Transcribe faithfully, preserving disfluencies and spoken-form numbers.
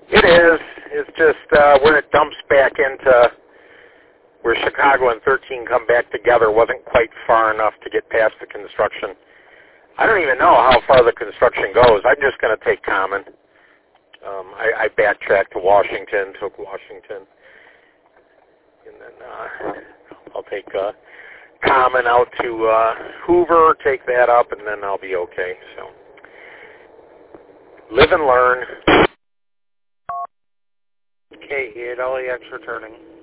It is. It's just uh, when it dumps back into where Chicago and thirteen come back together wasn't quite far enough to get past the construction. I don't even know how far the construction goes. I'm just going to take Common. Um, I, I backtracked to Washington, took Washington, and then uh, I'll take uh, Common out to uh, Hoover, take that up, and then I'll be okay. So live and learn. K E eight L A X returning.